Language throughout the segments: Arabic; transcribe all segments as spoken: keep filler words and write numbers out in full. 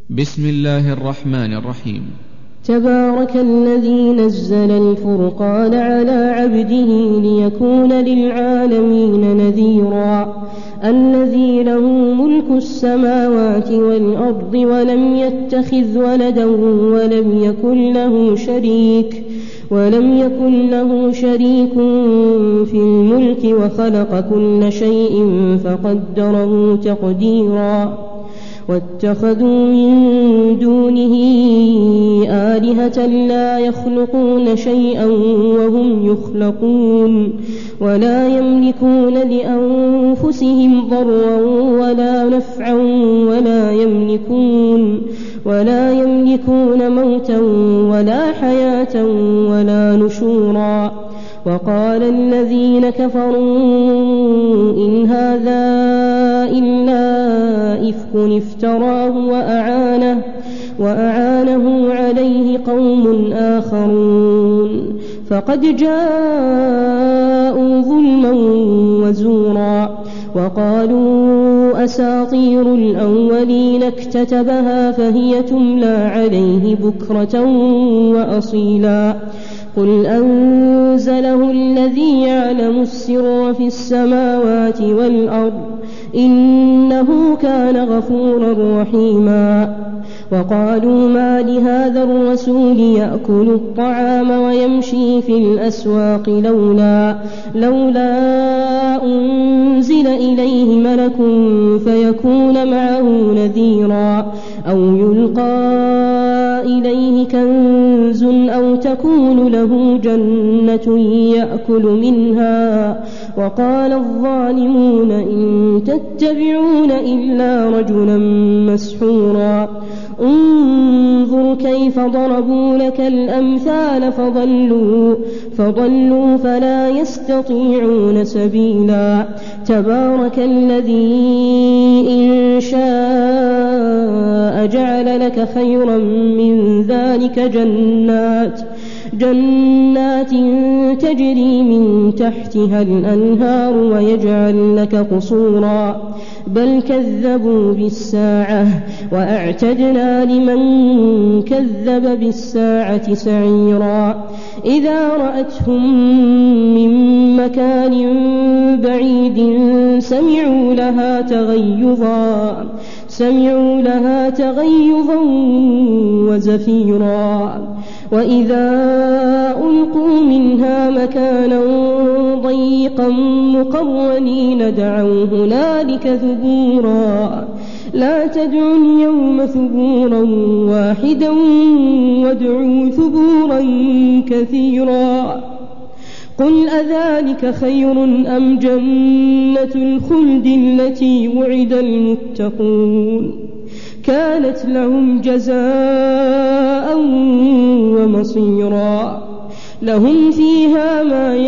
بسم الله الرحمن الرحيم. تبارك الذي نزل الفرقان على عبده ليكون للعالمين نذيرا الذي له ملك السماوات والأرض ولم يتخذ ولدا ولم يكن له شريك ولم يكن له شريك في الملك وخلق كل شيء فقدره تقديرا واتخذوا من دونه آلهة لا يخلقون شيئا وهم يخلقون ولا يملكون لأنفسهم ضرا ولا نفعا ولا يملكون ولا يملكون موتا ولا حياة ولا نشورا. وقال الذين كفروا إن هذا إلا إفك افتراه وأعانه, وأعانه عليه قوم آخرون فقد جاءوا ظلما وزورا. وقالوا أساطير الأولين اكتتبها فهي تملى عليه بكرة وأصيلا. قل أنزله الذي يعلم السر في السماوات والأرض إنه كان غفورا رحيما. وقالوا ما لهذا الرسول يأكل الطعام ويمشي في الأسواق لولا, لولا أنزل إليه ملك فيكون معه نذيرا أو يلقى إليه كنز أو تكون له جنة يأكل منها. وقال الظالمون إن تتبعون إلا رجلا مسحورا. انظر كيف ضربوا لك الأمثال فضلوا, فضلوا فلا يستطيعون سبيلا. تبارك الذي إن شاء جعل لك خيرا من ذلك جنات جنات تجري من تحتها الأنهار ويجعل لك قصورا بل كذبوا بالساعة وأعتدنا لمن كذب بالساعة سعيرا. إذا رأتهم من مكان بعيد سمعوا لها تغيظا سمعوا لها تغيظا وزفيرا. وإذا ألقوا منها مكانا ضيقا مقرنين دعوا هنالك ثبورا. لا تدعوا اليوم ثبورا واحدا وادعوا ثبورا كثيرا. قل أذلك خير أم جنة الخلد التي وعد المتقون كانت لهم جزاء ومصيرا. لهم فيها ما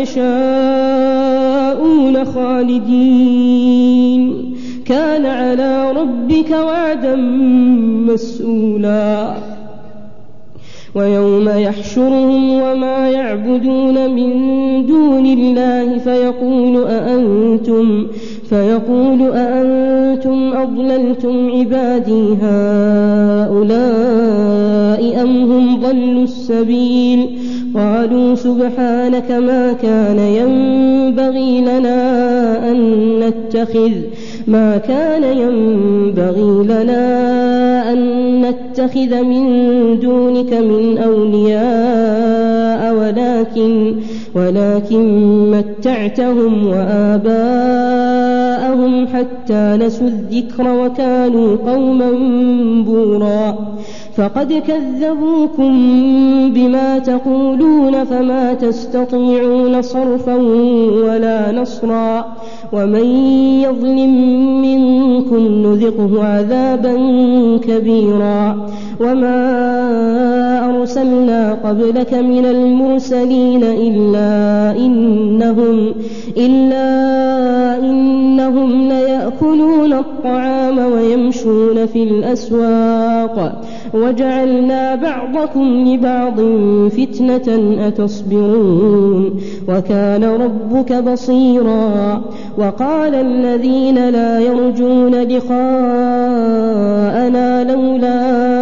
يشاءون خالدين كان على ربك وعدا مسئولا. ويوم يحشرهم وما يعبدون من دون الله فيقول أأنتم, فيقول أأنتم أضللتم عبادي هؤلاء أم هم ضلوا السبيل. قالوا سبحانك ما كان ينبغي لنا أن نتخذ ما كان ينبغي لنا أن نتخذ من دونك من أولياء ولكن ولكن متعتهم وآباءهم حتى نسوا الذكر وكانوا قوما بورا. فقد كذبوكم بما تقولون فما تستطيعون صرفا ولا نصرا. ومن يظلم منكم نذقه عذابا كبيرا. وما أرسلنا قبلك من المرسلين إلا إنهم, إلا إنهم ليأكلون الطعام ويمشون في الأسواق وجعلنا بعضكم لبعض فتنة أتصبرون وكان ربك بصيرا. وقال الذين لا يرجون لقاءنا لولا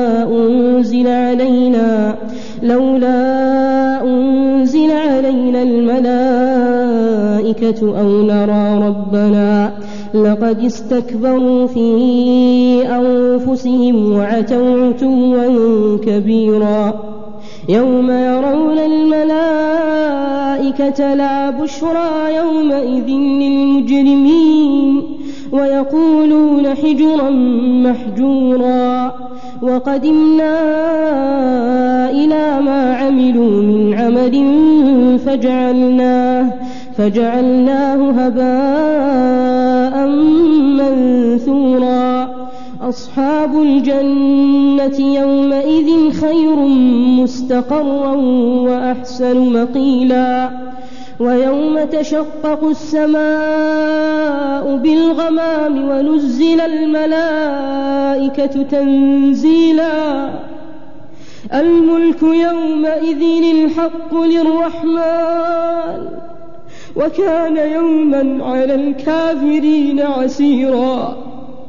الآخرة أو نرى ربنا لقد استكبروا في أنفسهم وعتوا عتوا كبيرا يوم يرون الملائكة لا بشرى يومئذ للمجرمين ويقولون حجرا محجورا وقدمنا إلى ما عملوا من عمل فجعلناه, فجعلناه هباء منثورا أصحاب الجنة يومئذ خير مستقرا وأحسن مقيلا ويوم تشقق السماء بالغمام ونزل الملائكة تنزيلا الملك يومئذ الحق للرحمن وكان يوما على الكافرين عسيرا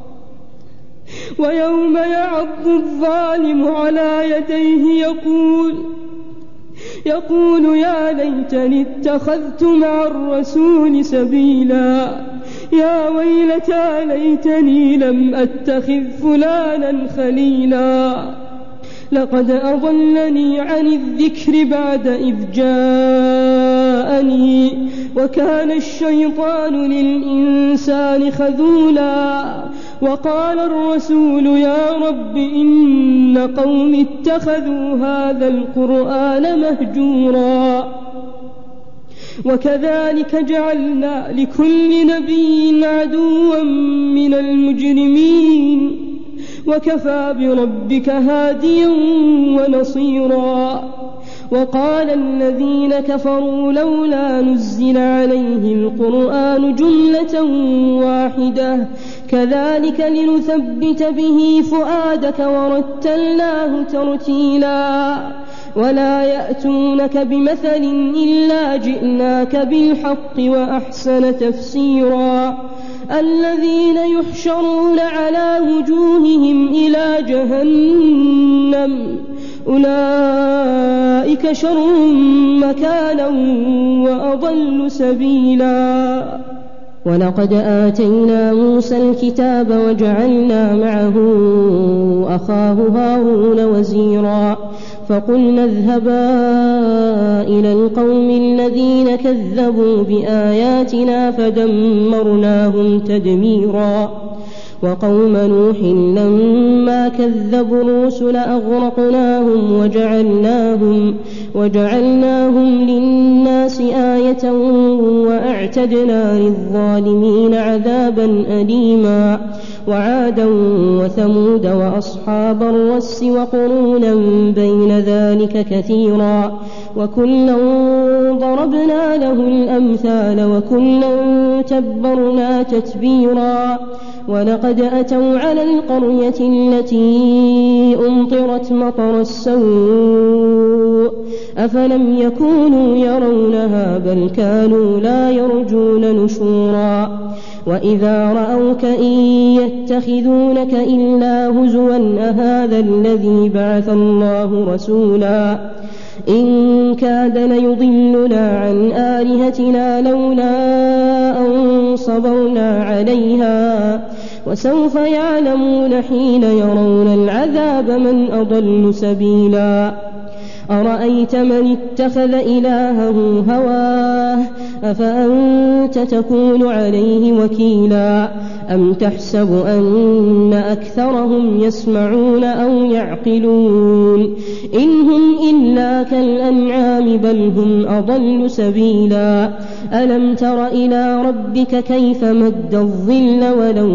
ويوم يعض الظالم على يديه يقول يقول يا ليتني اتخذت مع الرسول سبيلا يا ويلتى ليتني لم أتخذ فلانا خليلا لقد أضلني عن الذكر بعد إذ جاءني وكان الشيطان للإنسان خذولا وقال الرسول يا رب إن قوم اتخذوا هذا القرآن مهجورا وكذلك جعلنا لكل نبي عدوا من المجرمين وكفى بربك هاديا ونصيرا وقال الذين كفروا لولا نزل عليه القرآن جملة واحدة كذلك لنثبت به فؤادك ورتلناه ترتيلا ولا يأتونك بمثل إلا جئناك بالحق وأحسن تفسيرا الذين يحشرون على وجوههم إلى جهنم أولئك شر مكانا وأضل سبيلا ولقد آتينا موسى الكتاب وجعلنا معه أخاه هارون وزيرا فقلنا اذهبا إلى القوم الذين كذبوا بآياتنا فدمرناهم تدميرا وقوم نوح لما كذبوا الرسل أغرقناهم وجعلناهم, وجعلناهم للناس آية وأعتدنا للظالمين عذابا أليما وعادا وثمود وأصحاب الرس وقرونا بين ذلك كثيرا وكلا ضربنا له الأمثال وكلا تبرنا تتبيرا ولقد أتوا على القرية التي أمطرت مطر السوء أفلم يكونوا يرونها بل كانوا لا يرجون نشورا وإذا رأوك إن يتخذونك إلا هزوا أهذا الذي بعث الله رسولا إن كاد ليضلنا عن آلهتنا لولا أن صبرنا عليها وسوف يعلمون حين يرون العذاب من أضل سبيلا أرأيت من اتخذ إلهه هواه أفأنت تكون عليه وكيلا أم تحسب أن أكثرهم يسمعون أو يعقلون إن هم إلا كالأنعام بل هم أضل سبيلا ألم تر إلى ربك كيف مد الظل ولو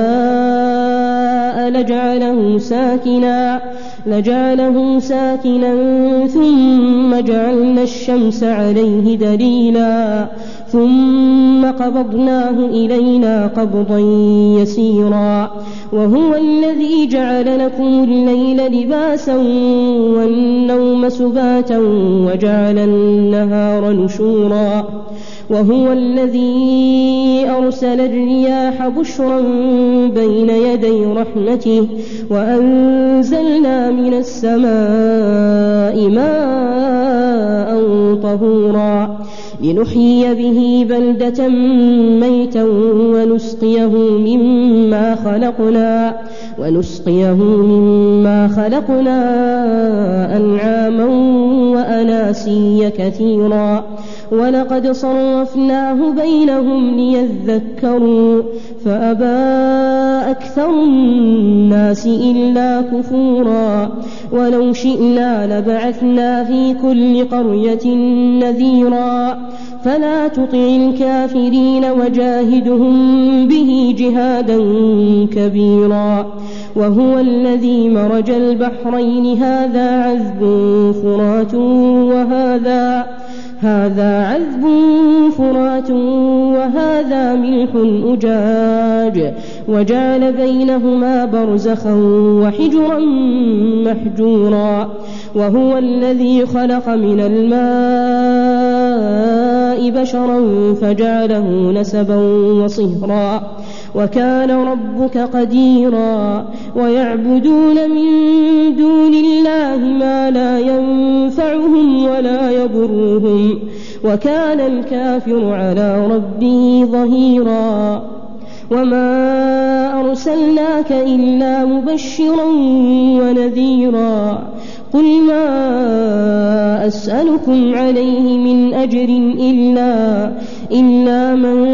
شاء لجعله ساكنا لجعله ساكنا ثم جعلنا الشمس عليه دليلا ثم قبضناه إلينا قبضا يسيرا وهو الذي جعل لكم الليل لباسا والنوم سباتا وجعل النهار نشورا وهو الذي أرسل الرياح بشرا بين يدي رحمته وأنزلنا من السماء ماء طهورا لنحيي به بلدة ميتا ونسقيه مما خلقنا ونسقيه مما خلقنا أنعاما وأناسيا كثيرا ولقد صرفناه بينهم ليذكروا فأبى أكثر الناس إلا كفورا ولو شئنا لبعثنا في كل قرية نذيرا فلا تطع الكافرين وجاهدهم به جهادا كبيرا وهو الذي مرج البحرين هذا عذب فرات وهذا هذا عذب فرات وهذا ملح أجاج وجعل بينهما برزخا وحجرا محجورا وهو الذي خلق من الماء بشرا فجعله نسبا وصهرا وكان ربك قديرا ويعبدون من دون الله ما لا ينفعهم ولا يضرهم وكان الكافر على ربه ظهيرا وما أرسلناك إلا مبشرا ونذيرا قل ما أسألكم عليه من أجر إلا, إلا من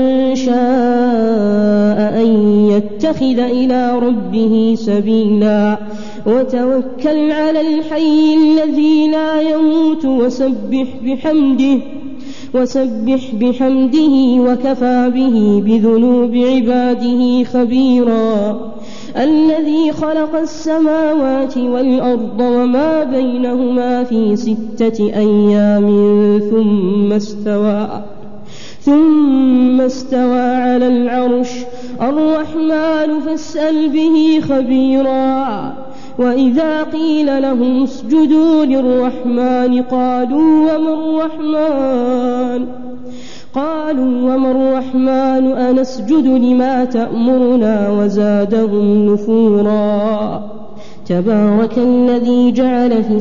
شاء أن يتخذ إلى ربه سبيلا وتوكل على الحي الذي لا يموت وسبح بحمده وسبح بحمده وكفى به بذنوب عباده خبيرا الذي خلق السماوات والأرض وما بينهما في ستة أيام ثم استوى ثم استوى على العرش الرحمن فاسأل به خبيرا وإذا قيل لهم اسجدوا للرحمن قالوا وما الرحمن قالوا وما الرحمن أنسجد لما تأمرنا وزادهم نفورا تبارك الذي جعل في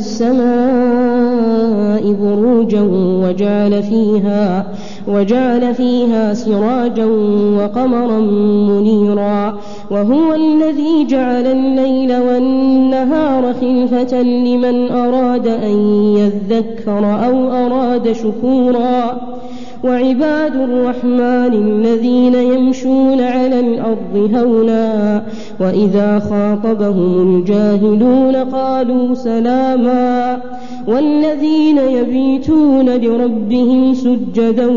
السماء بروجا وجعل فيها وجعل فيها سراجا وقمرا منيرا وهو الذي جعل الليل والنهار خلفة لمن أراد أن يذكر أو أراد شكورا وعباد الرحمن الذين يمشون على الأرض هونا وإذا خاطبهم الجاهلون قالوا سلاما والذين يبيتون لربهم سجدا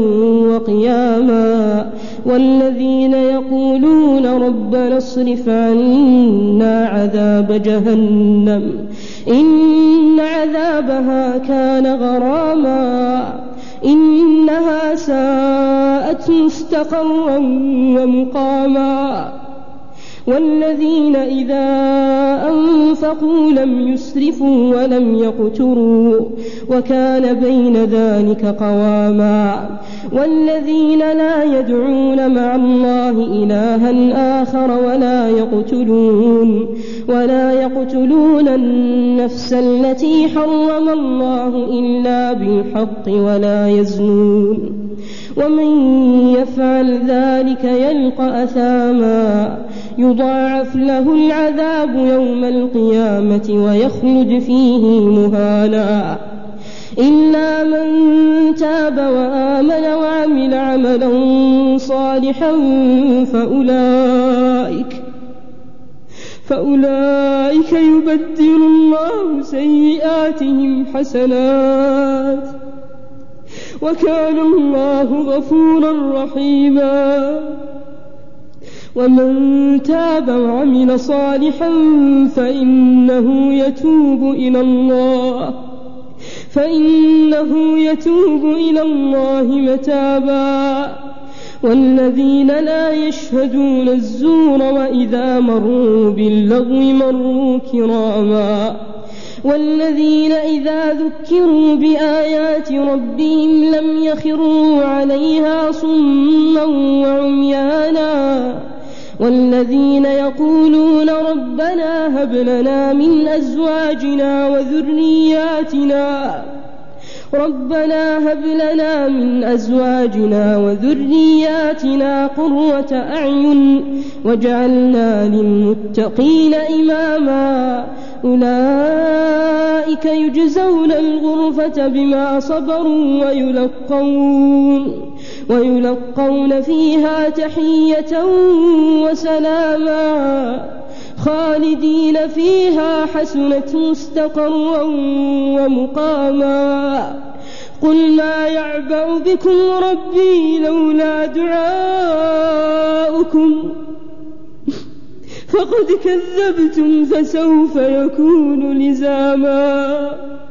وقياما والذين يقولون ربنا اصرف عنا عذاب جهنم إن عذابها كان غراما إنها ساءت مستقرا ومقاما والذين إذا أنفقوا لم يسرفوا ولم يقتروا وكان بين ذلك قواما والذين لا يدعون مع الله إلها آخر ولا يقتلون ولا يقتلون النفس التي حرم الله إلا بالحق ولا يزنون ومن يفعل ذلك يلقى أثاما يضاعف له العذاب يوم القيامة ويخلد فيه مهانا إلا من تاب وآمن وعمل عملا صالحا فأولئك فأولئك يبدل الله سيئاتهم حسنات وكان الله غفورا رحيما ومن تاب وعمل صالحا فإنه يتوب إلى الله فإنه يتوب إلى الله متابا والذين لا يشهدون الزور وإذا مروا باللغو مروا كراما والذين إذا ذكروا بآيات ربهم لم يخروا عليها صما وعميانا والذين يقولون ربنا هب لنا من أزواجنا وذرياتنا ربنا هب لنا من أزواجنا وذرياتنا قرة أعين واجعلنا للمتقين إماما أولئك يجزون الغرفة بما صبروا ويلقون, ويلقون فيها تحية وسلاما خالدين فيها حسنت مستقرا ومقاما قل ما يعبأ بكم ربي لولا دعاؤكم فقد كذبتم فسوف يكون لزاما.